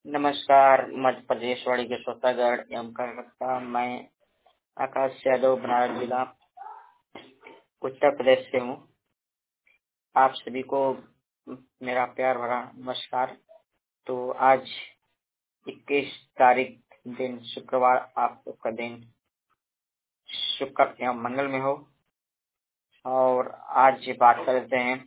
नमस्कार। मध्य प्रदेश वाड़ी के श्रोतागण एवं कार्यकर्ता, मैं आकाश यादव बनारस जिला उत्तर प्रदेश से हूँ। आप सभी को मेरा प्यार भरा नमस्कार। तो आज 21 तारीख दिन शुक्रवार, आप सबका दिन शुक्र एवं मंगल में हो। और आज बात करते हैं,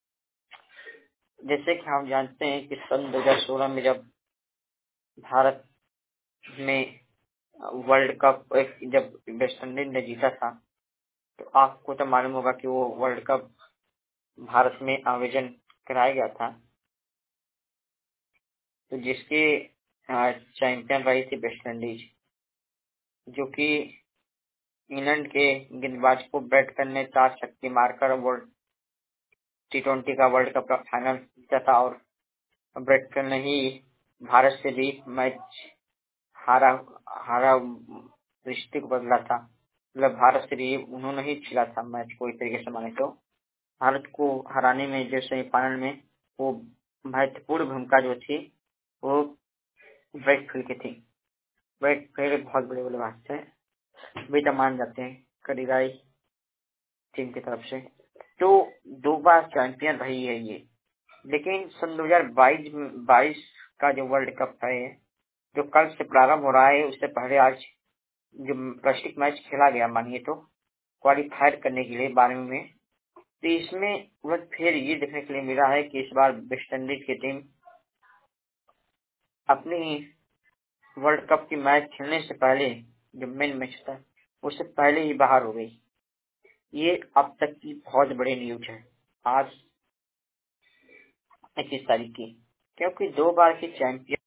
जैसे कि हम जानते हैं कि सन 2016 में जब भारत में वर्ल्ड कप जब वेस्ट इंडीज ने जीता था, तो आपको तो मालूम होगा कि वो वर्ल्ड कप भारत में आयोजन कराया गया था। तो जिसके चैंपियन रही थी वेस्ट इंडीज, जो कि इंग्लैंड के गेंदबाज को बैट करने 4 छक्के मारकर वर्ल्ड T20 का वर्ल्ड कप का फाइनल जीता था। और बैट करने ही भारत से भी मैच हारा रिश्ते को बदला था। मतलब भारत से भी उन्होंने ही छिला था मैच को। इस तरीके से माने तो भारत को हराने में जो सेमीफाइनल में वो महत्वपूर्ण भूमिका जो थी वो विराट कोहली की थी। विराट कोहली बहुत बड़े बल्लेबाज थे, वे तो मान जाते हैं करीराई टीम की तरफ से। तो 2 बार चैंपियन रही है ये। लेकिन सन 2022 का जो वर्ल्ड कप है, जो कल से प्रारंभ हो रहा है, उससे पहले आज जो प्लास्टिक मैच खेला गया, मानिए तो क्वालिफायर करने के लिए 12वीं में। तो इसमें फिर ये देखने के लिए मिला है कि इस बार वेस्ट इंडीज की टीम अपनी वर्ल्ड कप की मैच खेलने से पहले, जो मेन मैच था, उससे पहले ही बाहर हो गई। ये अब तक की बहुत बड़ी न्यूज है आज 21 तारीख की, क्योंकि 2 बार की चैंपियन